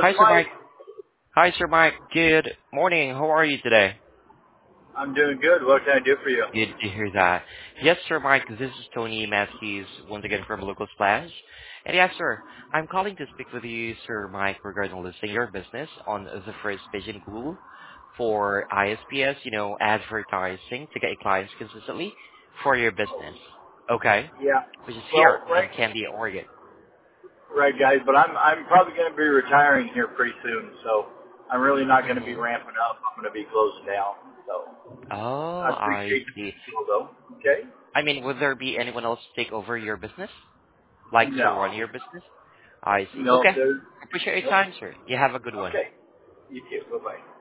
Hi, Sir Mike. Mike. Hi, Sir Mike. Good morning. How are you today? I'm doing good. What can I do for you? Good to hear that. Yes, Sir Mike. This is Tony Matthews once again from Local Splash. And yes, sir, I'm calling to speak with you, Sir Mike, regarding listing your business on the first page in Google for ISPS, advertising to get clients consistently for your business. Okay? Yeah. Which is here Well, in right, Candy, Oregon. right, guys. But I'm probably going to be retiring here pretty soon, so I'm really not going to be Mm-hmm. ramping up. I'm going to be closing down. So Oh, I I appreciate the see. deal, though. Okay. I mean, would there be anyone else to take over your business? Like to No. run your business? I see. No. Okay. There's. Appreciate your Nope. time, sir. You have a good one. Okay. You too. Bye bye.